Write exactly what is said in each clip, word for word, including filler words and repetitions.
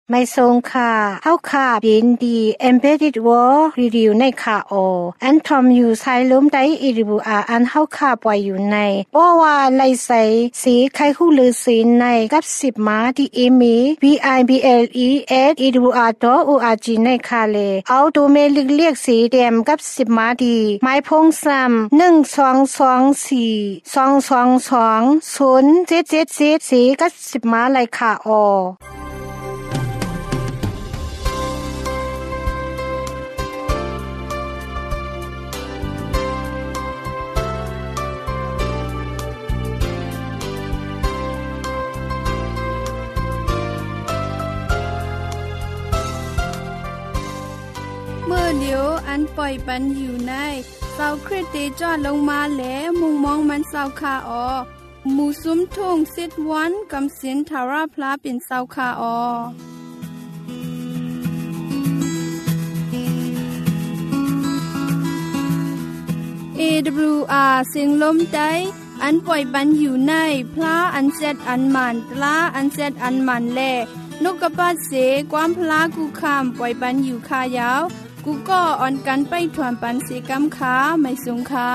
ไม่ทรงค่ะเฮาค่ะยินดี Embedded World Review ในค่ะโออันทอมอยู่ไซล้มได้อีริบูอาอันเฮาค่ะปล่อยอยู่ในบ่ว่าไลใสสีไข่ฮู้ลือสีในกับสิบมาที่อีมี บี ไอ บี แอล อี เอส อี ดับเบิลยู อาร์ ดอท โอ อาร์ จี ในค่ะเลเอาตัวเมลิกเรียกสีแดงกับสิบมาดีไม้พงซ้ำหนึ่ง สอง สอง สี่ สอง สอง สอง ศูนย์ เจ็ด เจ็ด เจ็ดสีกับสิบมาเลยค่ะโอเมื่อเดียวอันปล่อยปันอยู่ในเสาคริสติจอดลงมาแล้วมุงมองมันเสาคาออหมู่ซุ้มทุ่งสิดวันกำสินทาราพลาเป็นเสาคาออ เอ ดับเบิลยู อาร์ เสียงลมได้อันปล่อยปันอยู่ในพลาอันเซดอันมันตลาอันเซดอันมันแลนกกระปาดเสความพลากูคามปล่อยปันอยู่คายาวกูก็อ่อนกันไปถวนปันเสกำขาไม่สูงขา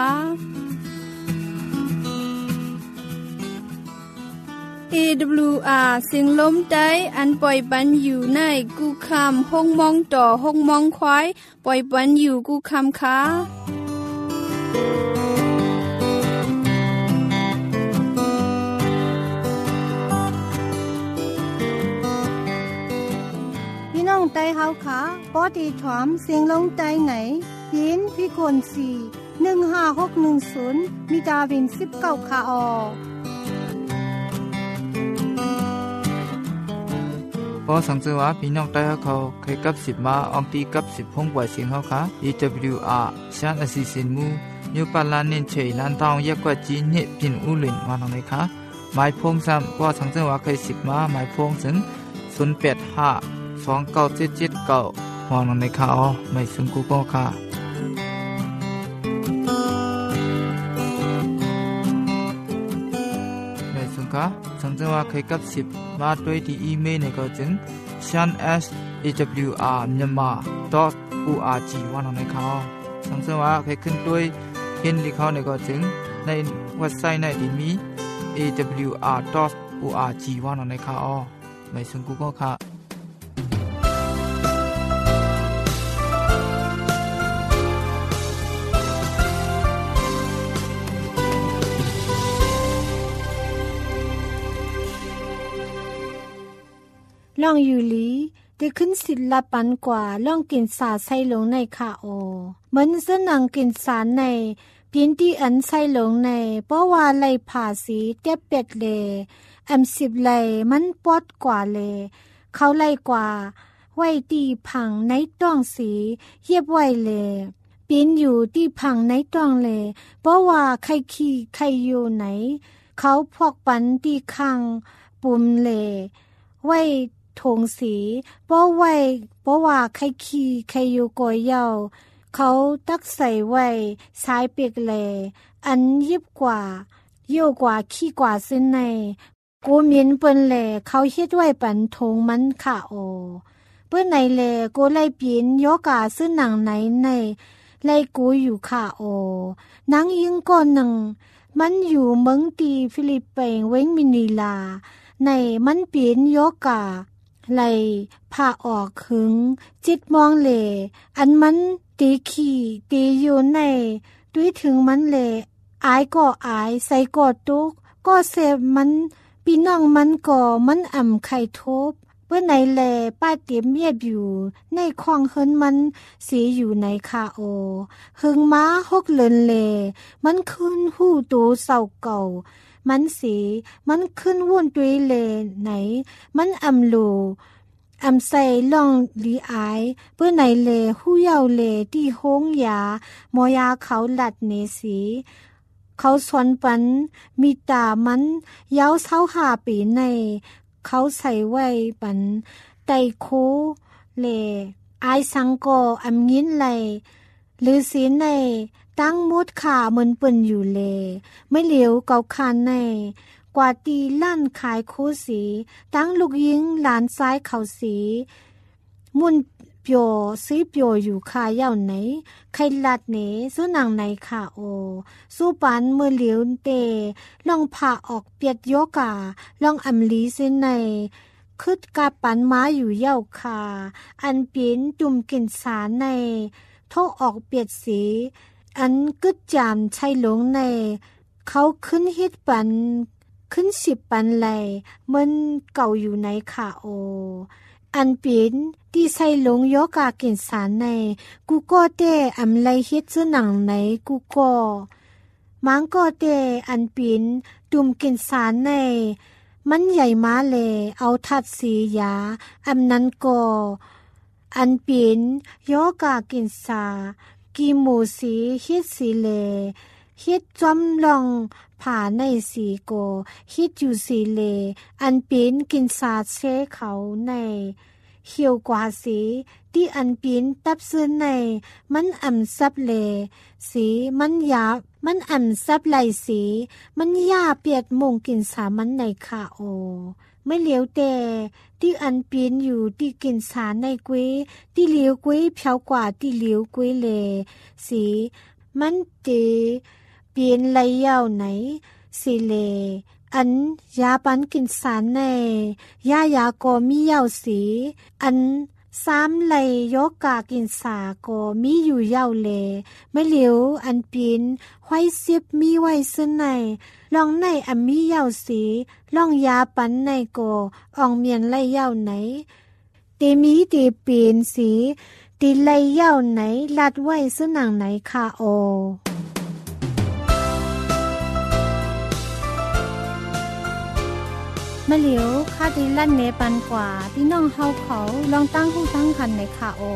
เอ ดับเบิลยู อาร์ เสียงลมได้อันปล่อยปันอยู่ในกูคามห้องมองต่อห้องมองควายปล่อยปันอยู่กูคามขาน้องไต้เฮาค่ะปอดีถอมเสียงลงไต้ไหนยินพี่คนสี่ หนึ่ง ห้า หก หนึ่ง ศูนย์มีดาวินสิบเก้าค่ะออพอสังเกตว่าพี่น้องไต้เฮาเขาเคยกับสิบมาออมตีกับสิบห้องปล่อยเสียงเฮาค่ะ อี ดับเบิลยู อาร์ ชันอสิสินมูยูปาลานินเฉยลันทองยักกว่าจีนเนี่ยปินอุลินวานองเลยค่ะหมายพงซ้ำพอสังเกตว่าเคยสิบมาหมายพงถึงศูนย์ แปด ห้าสอง เก้า เจ็ด เจ็ด เก้ามองลงในข่าวไม่ซึ่งกูก็ค่ะไม่ซึ่งค่ะสังเกตว่าเคยกับสิบมาด้วยที่อีเมลในก็จึง ชัน เอส เอ ดับเบิลยู อาร์ myanmar ดอท โอ อาร์ จี วางลงในข่าวสังเกตว่าเคยขึ้นด้วยเห็นที่เขาในก็จึงในเว็บไซต์ในที่มี เอ ดับเบิลยู อาร์ ดอท โอ อาร์ จี วางลงในข่าวไม่ซึ่งกูก็ค่ะล่องยูลีได้ขึ้นศิลปันกว่าล่องกินสาใส่ลงในค่ะโอเหมือนเสนังกินสารในเพียงที่อันใส่ลงในเพราะว่าไล่ผ่าสีเต็บเป็ดเลแอมสิบไล่มันปอดกว่าเลเขาไล่กว่าไว้ตีผังในต้องสีเยียบไว้เลปีนอยู่ที่ผังในต้องเลเพราะว่าใครขี่ใครอยู่ไหนเขาพวกปันที่ข้างปุ่มเลไว้ถงสีเพราะไว้เพราะว่าใครขี่ใครอยู่กอยเยาเขาตักใส่ไว้สายเปียกแลอันยิบกว่าเยี่ยวกว่าขี้กว่าซึ่งในกูเมียนเปิ้นแลเขาเฮ็ดไว้ปันทงมันค่ะโอเปิ้นไหนแลกูไล่ปีนโยกาซึ่งหนังไหนในไล่กูอยู่ค่ะโอนังยิงก่อนหนึ่งมันอยู่เมืองตีฟิลิปปินส์เว้งมินิลาในมันเปลี่ยนโยกาไหลผ่าออกขึงจิตมองเลอันมันตีขี่ตีอยู่ในด้วยถึงมันเลอายก็อายใส่กอดตุกก็เสพมันพี่น้องมันก็มันอ่ำไข่ทบเพื่อไหนแลป้าเตรียมเมียบอยู่ในคลองเฮินมันสีอยู่ในคาโอหึงม้าหกเลินเลมันขึ้นหู้ตูเศร้าเก่ามันสีมันขึ้นวุ่นตุยเลไหนมันอำลูอำใส่ล่องลีอายเพื่อไหนเลหู้เยาเลที่โฮงยาหมอยาเขาหลัดเนสีเขาสวนปันมีตามันยาวเศร้าหาปีในเขาใส่ไว้ปันไตโคเลอายสังโกอำงินไหลหรือสีในตั้งมุดขาเหมือนเปิ่นอยู่เลไม่เหลียวเกาคานในกว่าตีลั่นขายโคสีตั้งลูกยิงหลานซ้ายเขาสีมุนเปียวซีเปียวอยู่คาเย่าไหนใครลัดเนสู้นางไหนค่ะโอสู้ปันเมื่อเหลียวเตลองพาออกเปียดโยกาลองอำลีเส้นในคึดกาปันม้าอยู่เย่าคาอันเปียนจุ่มกินสาในโทออกเปียดสีอันกึดจามใช่หลงในเขาขึ้นฮิตปันขึ้นสิบปันไหลมันเก่าอยู่ในค่ะโออันเปียนที่ใส่หลงโยกากินสารในกูก็เตอำไลฮิตซือหนังไหนกูก็มังก็เตอันเปียนดุมกินสารในมันใหญ่มาเลเอาทัดสียาอำนั้นก็อันเปียนโยกากินสากีหมูสีฮิตสีเลฮิตจอมลองผ่าในสีโกฮิตอยู่สีเลอันเปียนกินสาเชเขาในเขียวกว่าสีที่อันเปียนตับซื้อในมันอ่ำซับเลสีมันหยาบมันอ่ำซับไหลสีมันยาเปียดมงกินสามันในค่ะโอไม่เหลียวแต่ที่อันเปียนอยู่ที่กินสาในกุ้ยที่เหลียวกุ้ยเพียวกว่าที่เหลียวกุ้ยเลสีมันเตเปลี่ยนไหลยาวไหนสิเลอันยาปันกินสารในยายาก็มียาวสีอันสามไหลโยกากินสาก็มีอยู่ยาวเลไม่เหลียวอันปีนไว้สิบมีไว้ซึ่งในลองในอันมียาวสีลองยาปันในก็อ่องเมียนไหลยาวไหนเตมีเตเปลี่ยนสีตีไหลยาวไหนลัดไว้ซึ่งหนังไหนค่ะโอมาเหลียวคาดีลั่นเนปันกว่าพี่น้องเฮาเขาลองตั้งหูตั้งคันในค่ะโอ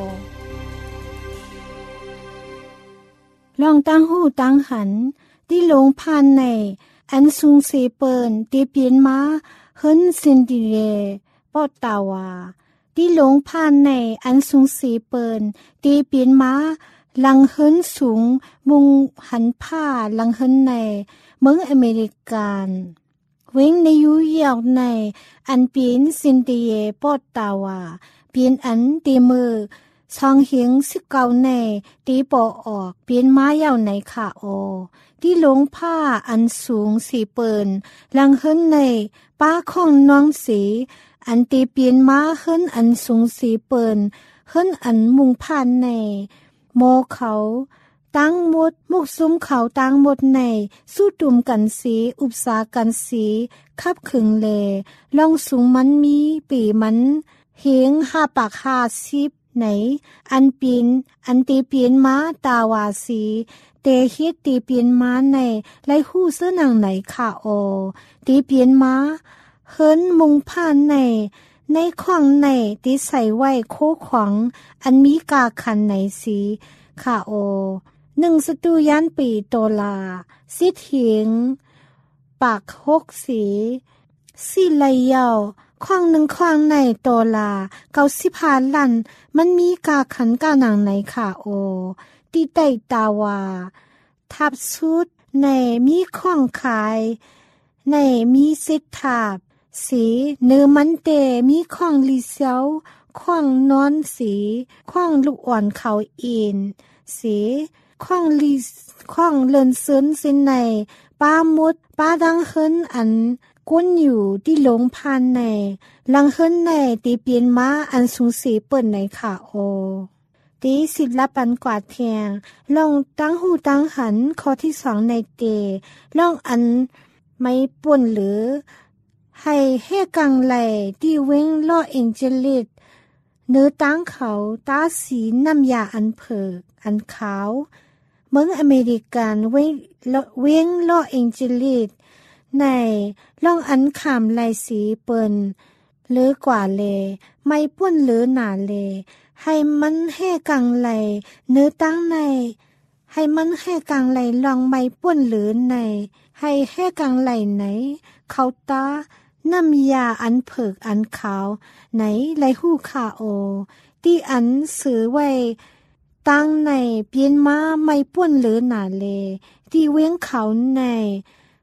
ลองตั้งหูตั้งหันที่ลงพันในอันซุงเซเปินที่เปลี่ยนมาเฮินซินดิเรปอตาวาที่ลงพันในอันซุงเซเปินที่เปลี่ยนมาลังเฮินสูงมุงหันผ้าลังเฮินในเมืองอเมริกันเว้งในยุยาวในอันเปลี่ยนซินเดียปอตาวาเปลี่ยนอันตีมือซองเหียงสิเก่าในตีปอออกเปลี่ยนม้ายาวในค่ะโอที่ลงผ้าอันสูงสีเปินลังเฮินในป้าของน้องสีอันตีเปลี่ยนม้าเฮินอันสูงสีเปินเฮินอันมุงผ่านในโมเขาตั้งหมดมุกซุ้มเขาตั้งหมดในสู้ตุ่มกันสีอุปสากันสีคับขึงเลลองสูงมันมีปีมันเฮงห้าปากห้าสิบไหนอันปีนอันตีเปลี่ยนมาตาวาสีเตฮิตตีเปลี่ยนมาในไล่หู้เสื้อหนังไหนค่ะโอตีเปลี่ยนมาเฮินมุงผ่านในในข้องในตีใส่ไว้โคขวางอันมีกาคันไหนสีค่ะโอหนึ่งสตูยันปีโตลาสิทหิงปากหกสีสี่ไหลยาวข้องหนึ่งข้องในโตลาเก้าสิบห้าลันมันมีกาขันกาหนังไหนค่ะโอตีไตตาวาทับชุดในมีข้องขายในมีสิทธาบสีเนื้อมันเตมีข้องลีเซียวข้องนอนสีข้องลูกอ่อนเขาอินสีข้องลีข้องเลินเซินสินในป้ามุดป้าดังเฮินอันก้นอยู่ที่หลงพันในลังเฮินในตีเปลี่ยนมาอันสูงสีเปิดในขาโอตีศิลปันกว่าเทียงลองตั้งหูตั้งหันข้อที่สองในเตลองอันไม่ป่นหรือให้เฮกังไหลที่เว้งล่อเอ็นเจลิตเนื้อตั้งเขาตาสีน้ำยาอันเผิกอันขาวเมืองอเมริกันเว้งเว้งล่อเอ็นเจลิตในล่องอันขามลายสีเปินหรือกว่าเลไม่ป่นหรือหนาเลให้มันแห่กังไหลเนื้อตั้งในให้มันแห่กังไหลลองไม่ป่นหรือในให้แห่กังไหลไหนเขาตาน้ำยาอันเผิกอันขาวไหนไหลหูคาโอที่อันสือไว้ตั้งในเปลี่ยนมาไม่ป่นหรือหนาเลที่เว้งเขาใน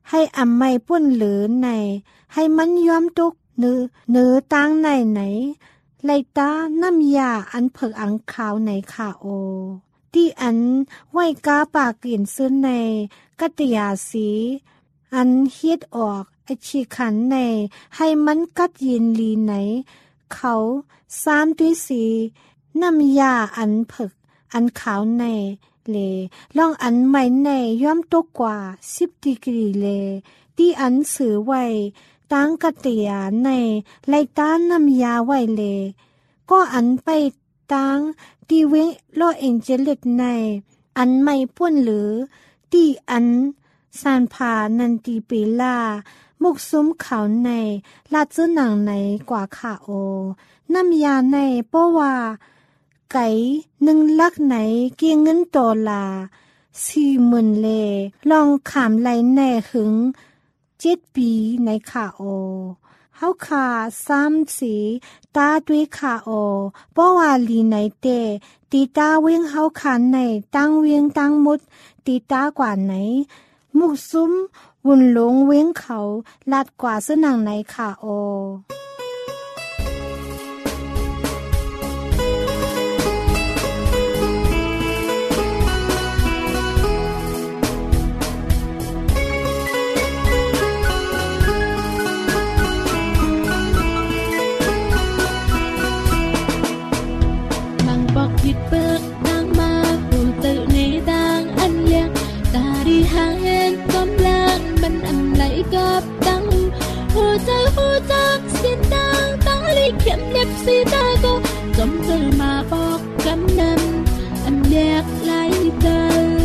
ให้อำไม่ป่นหรือในให้มันยอมตกเนื้อเนื้อตั้งในไหนไลตาน้ำยาอันเผิกอังขาวในขาโอที่อันไว้กาปากกลิ่นซึ้นในกัตยาสีอันเฮ็ดออกไอชีขันในให้มันกัดยินลีไหนเขาสามด้วยสีน้ำยาอันเผิกอันขาวในเลลองอันใหม่ในย่อมตกกว่าสิบดีกรีเลที่อันสื่อไว้ตั้งกัตยาในไลตาน้ำยาไว้เลก็อันไปตั้งที่เวงโลเอ็นเจลิตในอันไม่ป่วนหรือที่อันสานผานันตีเปลามุกซุ้มเขาในลาดจื้อหนังในกว่าขาโอน้ำยาในเพราะว่าไก่หนึ่งลักไหนเกี่ยงเงินดอลลาร์สี่หมื่นเลลองขามไหลในหึงเจ็ดปีในขาโอเฮาขาสามสีตาด้วยขาโอเพราะว่าลีในเตตีตาเวียงเฮาขาในตั้งเวียงตั้งมุดตีตากว่าไหนมุกซุ้มวุ่นหลงเวียงเขาลาดกว่าเสนังในขาโอสีตาก็จมเจอมาบอกกำนันอันแยกไหลเจอ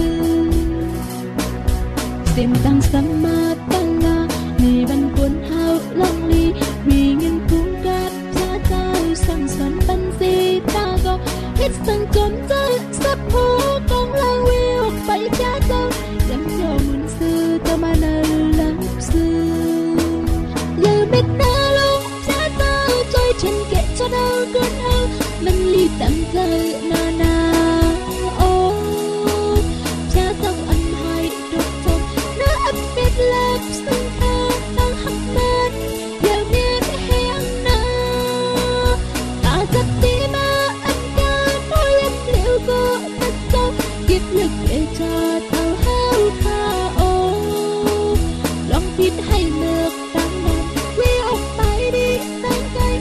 เสียงดังสมาตั้งลามีบรรพุนเฮาลองลีมีเงินคุ้มกับชาเจ้าสั่งสอนปันสีตาก็เฮ็ดสั่งจมเจอสับโพกองลางวิวไปจ้าเจ้ายันโยมุนซื้อเจ้ามาเนอลังซื้ออย่าเม็ดนาลงจ้าเจ้าจอยฉันเกะcho đâu cơn âu mình ly tạm thời na na ô cha tông anh hai đột thôn nó ấp biết lấp sương ta đang hấp men giờ biết hẹn na ta rất tí mà anh ca nói em liệu có thật đâu kiếp lực để cho tao hao kha ô lòng biết hay nước đang nằm quy ốc bay đi đang cây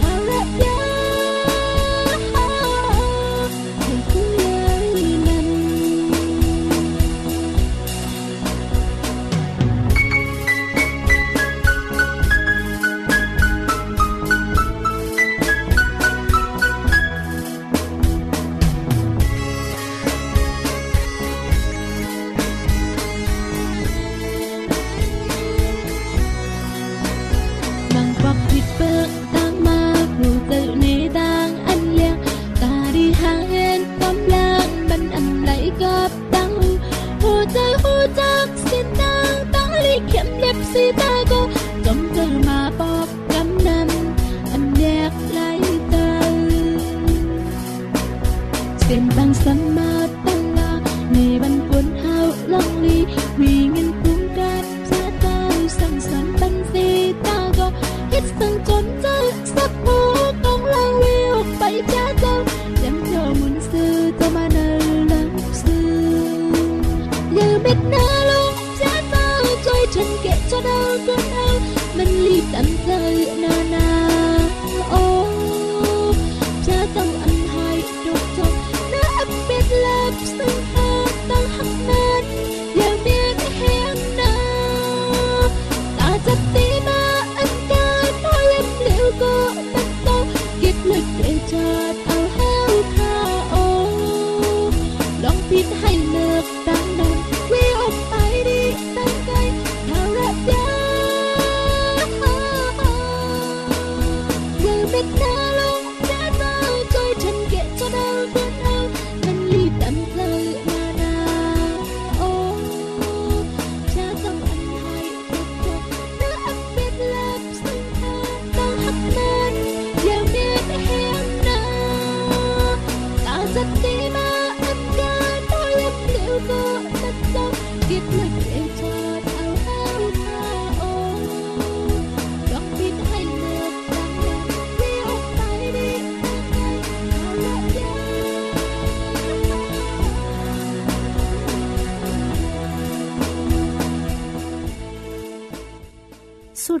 สีตาก็จมเจอมาบอกกำนันอันแยกไหลเตอเส้นบางสมาตั้งลามีบรรพุนเฮาลองลีมีเงินคุ้มกับชาเจ้าสั่งสอนปันสีตาก็เฮ็ดสั่งจมเจอสับโพกองลางวิวไปจ้าเจ้ายันโยมุนซื้อเจ้ามาเนอลังซื้ออย่าเม็ดนาลงจ้าเจ้าจอยฉันเกะcho đâu cơn âu mình ly tạm thời na na ô cha tông anh hai đột thôn nó ấp biết lấp sương ta đang hấp men giờ biết hẹn na ta rất tí mà anh ca nói em liệu có thật đâu kiếp lực để cho tao hao kha ô lòng biết hay nước đang nằm quy ốc bay đi đang cây biết na lông đã bao tôi chân kệ cho đâu cơn âu mình ly tạm thời na na ô cha tông anh hai đột thôn nó ấp biết lấp sương ta đang hấp men giờ biết hẹn na ta rất tí mà anh ca nói em liệu có thật đâu kiếp lực để cho tao hao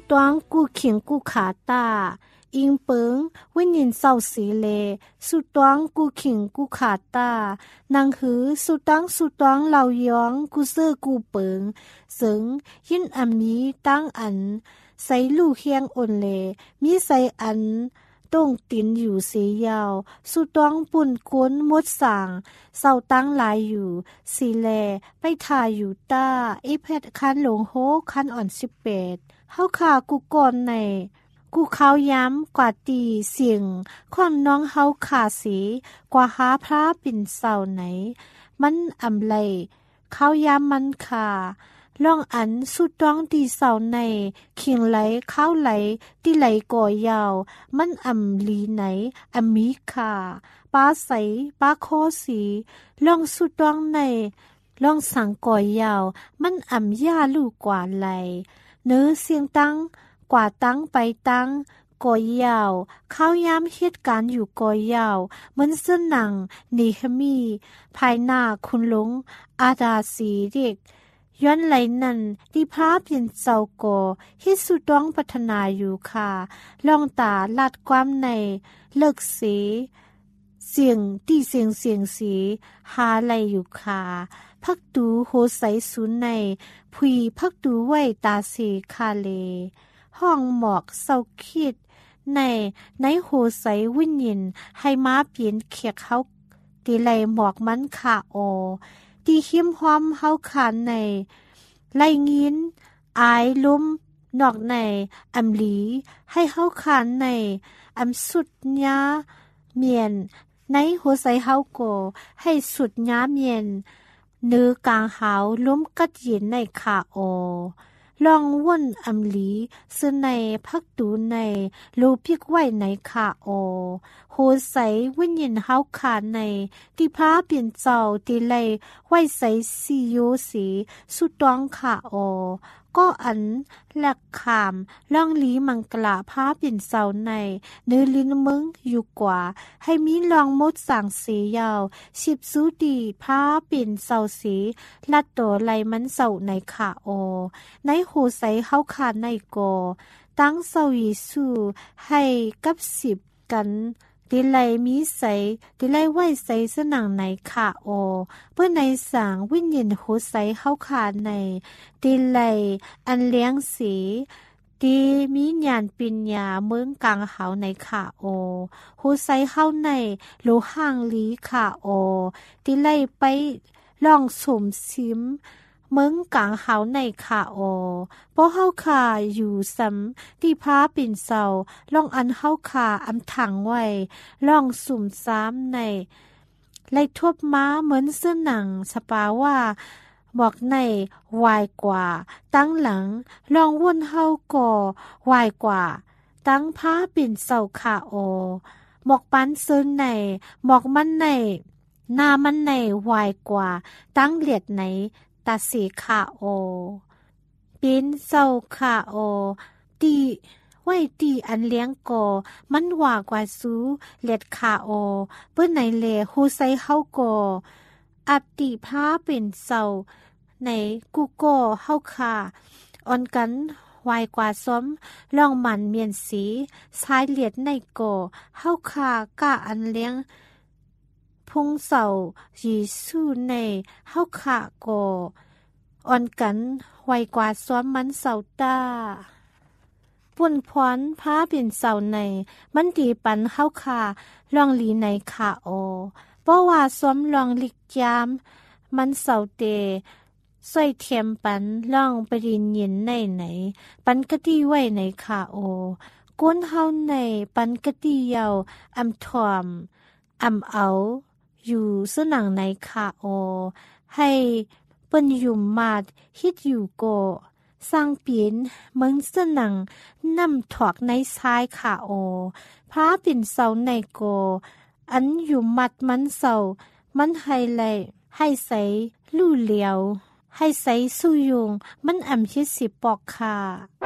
ตวงกูเขียงกูขาตาอิงเปิงวิญญาณเศร้าสีเลสุตวงกูขิงกูขาตานางหือสุตังสุตวงเหล่ายองกูเสื้อกูเปิงสึงยินอันมีตั้งอันใส่ลู่เฮียงอ่อนเลมีใส่อันต้องตินอยู่เสียยาวสุตวงปุ่นก้นมดสางเศร้าตั้งหลายอยู่สีแลไปถ่ายอยู่ต้าอีเพชรคันหลงโฮคันอ่อนสิบแปดเฮาขากูก่อนในกูเขาย้ำกว่าตีเสียงความน้องเฮาขาสีกว่าหาพระปิ่นเสาไหนมันอำไลเขาย้ำมันขาล่องอันสุดต้องตีเสาในเคียงไหลเข้าไหลตีไหลก่อยาวมันอำลีไหนอำมีขาป้าใสป้าโคสีล่องสุดต้องในล่องสังก่อยาวมันอำย่าลูกกว่าไหลเนื้อเสียงตั้งกว่าตั้งไปตั้งก่อยยาวเข้าย้ำเหตุการณ์อยู่ก่อยยาวเหมือนเส้นหนังนีฮมีภายหน้าคุณหลงอาดาสีเด็กย้อนไหลนั่นที่พระเพียนเจ้าก่อฮิสุต้องพัฒนาอยู่ค่ะลองตาลาดความในเลิกเสีเสียงที่เสียงเสียงสีหาไหลอยู่ค่ะพักดูโหใสสูนในผุยพักดูไว้ตาเสคาเลห้องหมอกเศร้าคิดในในโหใสวิญญาณให้ม้าเปลี่ยนเขียกเขาตีไหลหมอกมันขาโอตีเข้มหอมเฮาขานในไล่งินอายลุ่มนอกในอำลีให้เฮาขานในอำสุดญาเมียนในหัวใสเฮาโกให้สุดญาเมียนเนื้อกลางหาวล้มกัดเย็นในขาโอลองว่นอำลีซึ่งในพักดูในรูพิกไว้ในขาโอโหใสวิญญาณเฮาขาในที่พระเปลี่ยนเจ้าที่ไลไว้ใสสีโยสีสุดต้องขาโอก็อันแหลกขามล่องลีมังกลาพระเปลี่ยนเจ้าในเนื้อลิ้นมึงอยู่กว่าให้มีลองมดสั่งสียาวสิบสูดีพระเปลี่ยนเจ้าสีลัดตัวไลมันเจ้าในขาโอในหูใสเฮาขาในโกตั้งเศร้ายิสูให้กับสิบกันติไลมีใสติไลไหวใสสนังในขาโอเพื่อในสางวิญญาณหูใสเฮาขาในติไลอันเลี้ยงสีตีมีญาณปัญญาเมืองกลางเขาในขาโอหูใสเฮาในโลห่างลีขาโอติไลไปลองสมซิมเมืองกลางเขาในขาโอเพราะเฮาขาอยู่ซ้ำที่พาปิ่นเศร้าลองอันเฮาขาอำถังไว้ลองสุ่มซ้ำในไล่ทบม้าเหมือนเสื้อหนังสปาว่าบอกในวายกว่าตั้งหลังลองวนเฮาก่อวายกว่าตั้งพาปิ่นเศร้าขาโอหมอกปันเสื้อในหมอกมันในหน้ามันในวายกว่าตั้งเหลียดไหนตาสีขาโอปินเศร้าขาโอตีไว้ตีอันเลี้ยงโกมันว่ากว่าซูเล็ดขาโอเปื้อนในเลฮูไซเฮาโกอับตีพาเป็นเศร้าในกูโกเฮาขาอ่อนกันวายกว่าซ้อมลองมันเมียนสีสายเลียดในโกเฮาขากะอันเลี้ยงพงเสายีสู้ในเฮาขาโกอ่อนกันไวกว่าซ้อมมันเสาต้าปุ่นพรพาเป็นเสาในมันดีปันเฮาขาลองลีในขาโอเพราะว่าซ้อมลองลิกยามมันเสาเตใส่เทียมปันล่องไปดินเย็นในไหนปันกะตี้ไว้ในขาโอก้นเฮาในปันกะตี้เยาอำทอมอำเอาอยู่สนังในขาโอให้เปิ้นยุ่มมาดฮิตอยู่โกสร้างเปลี่ยนเมืองสนังนำถอกในซ้ายขาโอพระปิ่นเสาในโกอันอยู่มัดมันเสามันให้ไหลให้ใสลู่เหลียวให้ใสสู้ยุงมันอำชิดสิปอกค่ะ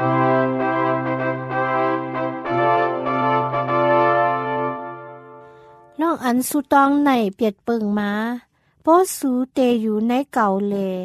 ลองอันสุตองในเปียดเปิงมาเพราะสูเตอยู่ในเก่าเล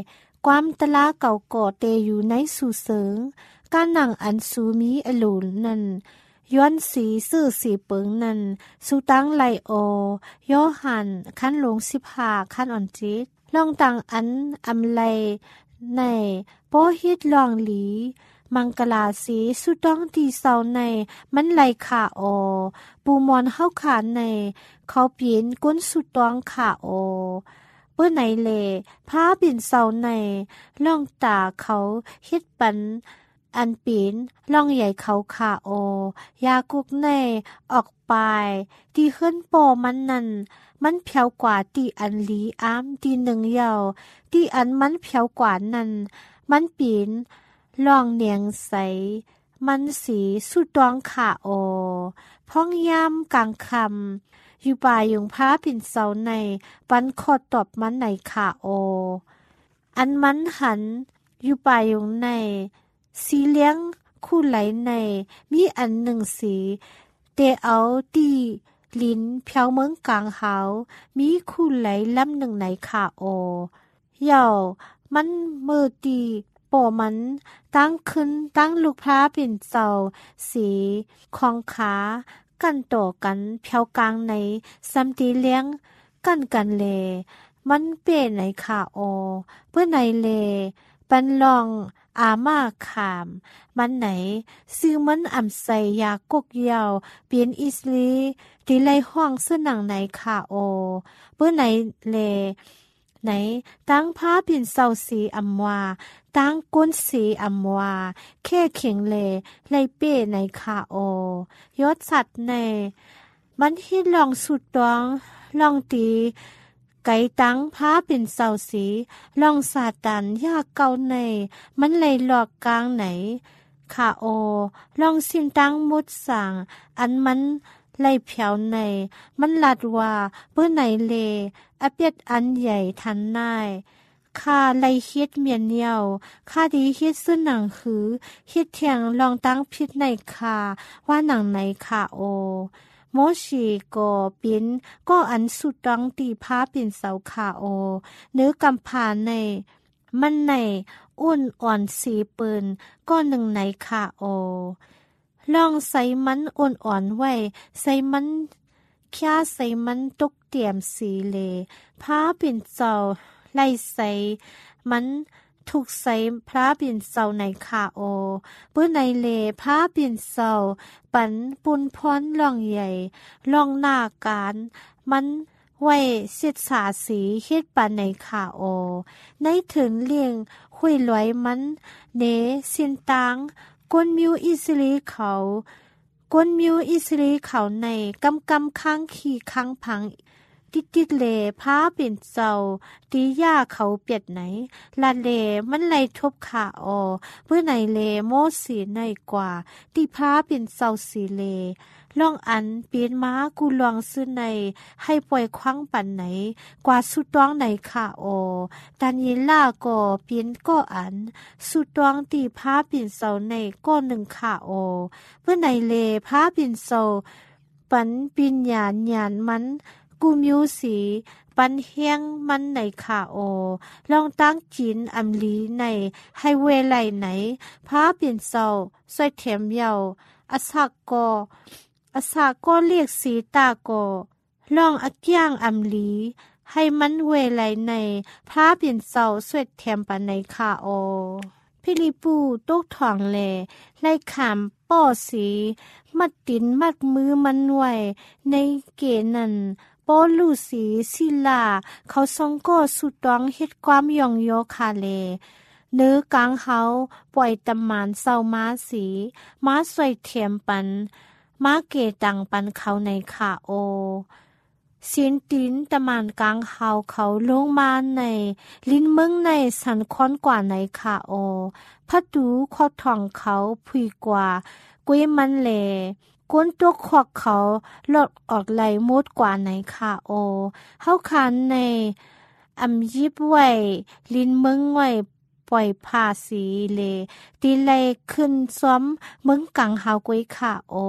ความตะลาเก่าก่อเตอยู่ในสู่เสิงการหนังอันสูมีอลูนนั่นย้อนสีซื่อสีเปิงนั่นสุตังไลโอยอหันขั้นลงสิบหาขั้นอ่อนจิตลองตังอันอำไลในโปฮิตลองหลีมังกลาสีสุต้องตีเสาในมันไหลขาโอปูมอนเข้าขาในเขาเปลี่ยนก้นสุดต้องขาโอเปื้อไหนเลผ้าบินเสาในล่องตาเขาเฮ็ดปันอันปีนล่องใหญ่เขาขาโอยากุกในออกไปที่ขึ้นโปมันนั่นมันเพียวกว่าที่อันลีอ้ามที่หนึ่งเยาที่อันมันเพียวกว่านั้นมันปีนลองเนียงใสมันสีสุดดองขาโอพ้องยามกลางคำอยู่ป่ายุงผ้าปิ่นเสาในปันขอดตอบมันในขาโออันมันหันอยู่ป่ายุงในสีเลี้ยงคู่ไหลในมีอันหนึ่งสีเตเอาตีลิ้นเพียวเมืองกลางเฮามีคู่ไหลลำหนึ่งในขาโอเย่ามันมือตีโปมันตั้งขึ้นตั้งลูกพระเป็นเจ้าสีของขากันโตกันเพียวกลางในซัมตีเลี้ยงกันกันเลมันเป้ในขาโอเพื่อในเลปันลองอามาขามมันไหนซื้อมันอ่ำใส่ยากกยาวเปลี่ยนอิสลีที่ไล่ห้องเสื้อหนังในขาโอเพื่อไหนเลไหนตั้งผ้าปิ่นเศร้าสีอำวาตั้งก้นสีอำวาแค่เข็งเลไล่เป้ในขาโอยศสัตว์ในมันฮิตลองสุดตองลองตีไก่ตั้งผ้าเป็นเสาสีลองสาตันยากเก่าในมันเลยหลอกกลางไหนขาโอลองสินตั้งมุดสั่งอันมันไล่เพียวในมันลัดว่าเพื่อไหนเลอเปียดอันใหญ่ทันนายข้าไล่เฮ็ดเมียนเดียวข้าดีเฮ็ดซึ่งหนังคือเฮ็ดเทียงลองตั้งพิษในคาว่าหนังในขาโอโมชีก็เป็นก็อันสุดต้องตีผ้าเป็นเสาขาโอเนื้อกำพาในมันในอ้วนอ่อนสีปืนก็หนึ่งในขาโอลองใส่มันอ่อนอ่อนไว้ใส่มันแค่ใส่มันตกเตรียมสีเลผ้าเป็นเจ้าไล่ใส่มันถูกใส่พระปิ่นเสาในขาโอเปื้อในเลพระปิ่นเสาปันปุนพรล่องใหญ่ล่องหน้าการมันไว้เสียดสาสีเฮ็ดปันในขาโอในถึงเลี้ยงคุยลอยมันเนเสียนตางก้นมิวอิสรีเขาก้นมิวอิสรีเขาในกำกำค้างขี่ค้างพังติดติดเลผ้าเป็นเจ้าตีย่าเขาเปียดไหนลาเลมันไหลทบขาออเพื่อไหนเลโมสีในกว่าตีผ้าเป็นเจ้าสีเลล่องอันเปลี่ยนม้ากูลองซื้อในให้ปล่อยคว้างปันไหนกว่าสุดต้องในขาออดันยิล่าก็เปลี่ยนก็อันสุดต้องตีผ้าเป็นเจ้าในก็หนึ่งขาออเพื่อไหนเลผ้าเป็นเจ้าปันปิญญาญาณมันกูมิวสีปันเฮียงมันในขาโอลองตั้งจีนอำลีในให้เวไลไหนพาเปลี่ยนเศร้าสวยเถียมเยาอาสากกออาสากก็เรียกสีตากอลองอักย่างอำลีให้มันเวไลในพาเปลี่ยนเศร้าสวยเถียมปันในขาโอพิลิปูตกถ่องแลไล่ขามป้อสีมัดตินมัดมือมันไว้ในเกนันปอลูสีศิลาเขาทรงก็สุดต้องเฮ็ดความยองโยคาเลเนื้อกลางเขาปล่อยตำมานเศร้าม้าสีม้าสวยเทียมปันม้าเกตังปันเขาในขาโอเสียนตินตะมานกลางเฮาเขาลงมาในลิ้นเมืองในสันค้อนกว่าในขาโอพัดดูขอท่องเขาผุยกว่ากุยมันเลก้นตัวขอกเขาหลดออกไหลมุดกว่าในขาโอเฮาคันในอำยิบไว้ลิ้นเมืองไว้ปล่อยผ้าสีเลตีไลขึ้นซ้อมเมืองกังเฮากุยขาโอ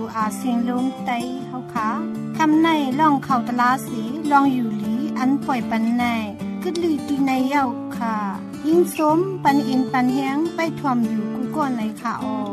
อาร์ เสียงลมใต้เฮาค่ะคำในล่องเข้าตลาสีลองอยู่หลีอันปล่อยปันในกึดลือตีในเย้าค่ะยิ่งสมปันอินปันแฮงไปถ่วมอยู่กูก่อนในค่ะออ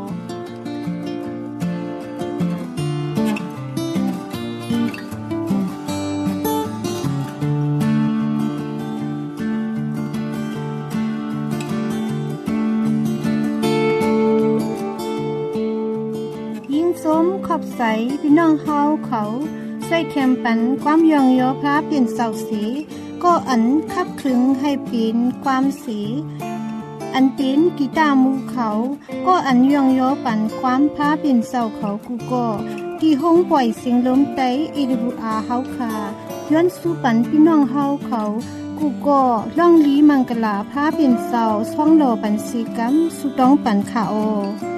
สมขอบใสพี่น้องเฮาเขาใส่แคมปันความยองยอพระเปลี่ยนเสาสีก็อันคับคลึงให้ปีนความสีอันเป็นกีตาร์มูเขาก็อันยองยอปันความพระเปลี่ยนเสาเขากูก็ที่ห้องปล่อยเสียงลมไต เอ ดับเบิลยู อาร์ เฮาค่ะย้อนสู่ปันพี่น้องเฮาเขากูก็ล่องลีมังกลาพระเปลี่ยนเสาช่องโลปันสีกัมสุต้องปันค่ะโอ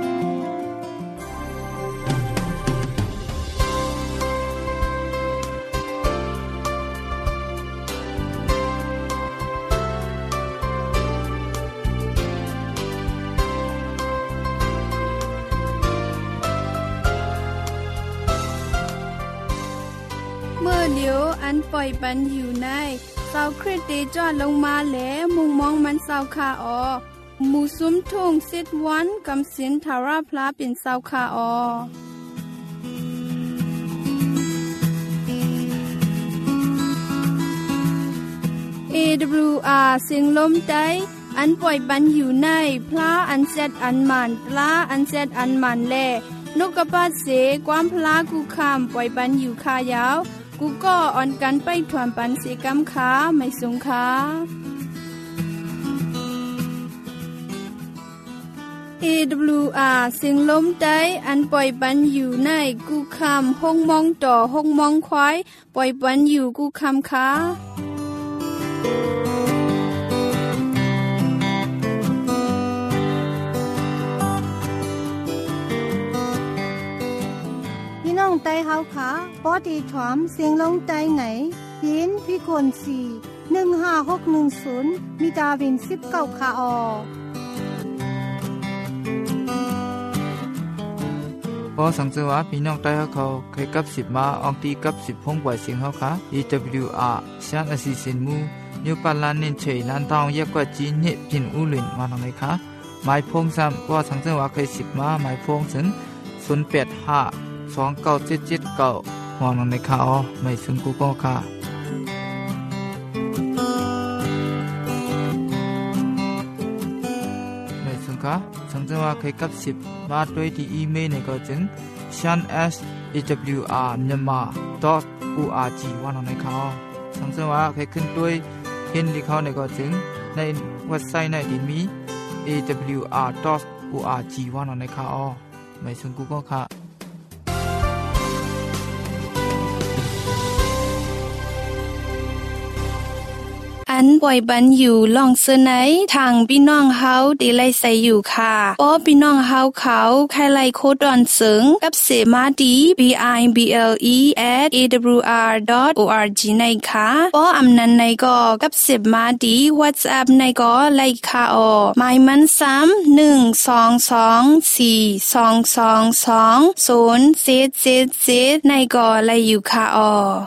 เดี๋ยวอันปล่อยปันอยู่ในเสาคริสเตจอดลงมาแหลมุงมองมันเสาคาออหมู่ซุ้มทุ่งสิดวันกำสินทาราพลาเป็นเสาคาออ เอ ดับเบิลยู อาร์ เสียงลมใต้อันปล่อยปันอยู่ในพลาอันเซดอันมันปลาอันเซดอันมันแลนกกระปาเสความพลากูคามปล่อยปันอยู่คายาวกูก็อ่อนกันไปถวนปันเสกำขาไม่สงขาเอ ดับเบิลยู อาร์ เสียงลมใต้อันปล่อยปันอยู่ในกูคามห้องมองต่อห้องมองควายปล่อยปันอยู่กูคามขาใต้เฮาค่ะปอดีถอมเสียงลงใต้ไหนยินพี่คนสี่หนึ่งห้าหกหนึ่งศูนย์มีดาวินสิบเก้าค่ะออพอสังเกตว่าพี่น้องใต้เขาเคยกับสิบมาอองตีกับสิบพงปล่อยเสียงเขาค่ะ เอ ดับเบิลยู อาร์ ชานอสิสินมูนิวปาลานินเฉยลันตองแยกกว่าจีนเนพินอุลินมาทางไหนคะหมายพงซ้ำพอสังเกตว่าเคยสิบมาหมายพงถึงศูนย์แปดห้าสองเก้าเจ็ดเจ็ดเก้ามองในข่าวไม่ซึ่งกูก็ค่ะไม่ซึ่งค่ะสังเกตว่าเคยกับสิบมาด้วยที่อีเมลในก็จึง shan s a w r myanmar dot org ว่าในข่าวสังเกตว่าเคยขึ้นด้วยเห็นที่เขาในก็จึงในเว็บไซต์ในที่มี เอ ดับเบิลยู อาร์ ดอท โอ อาร์ จี ว่าในข่าวไม่ซึ่งกูก็ค่ะอันปล่อยบันอยู่ลองเสนอทางพี่น้องเฮาดีไลใส่อยู่ค่ะป้อพี่น้องเฮาเขาใครไลโคดอนเสิงกับเสมาดี บี ไอ บี แอล อี แอท เอ ดับเบิลยู อาร์ ดอท โอ อาร์ จี ในค่ะป้ออำนันในก็กับเสมาดี WhatsApp ในก็ไลค่ะออหมายมันซ้ำหนึ่ง สอง สอง สี่ สอง สอง สอง ศูนย์ เจ็ด เจ็ด เจ็ดในก็ไลอยู่ค่ะออ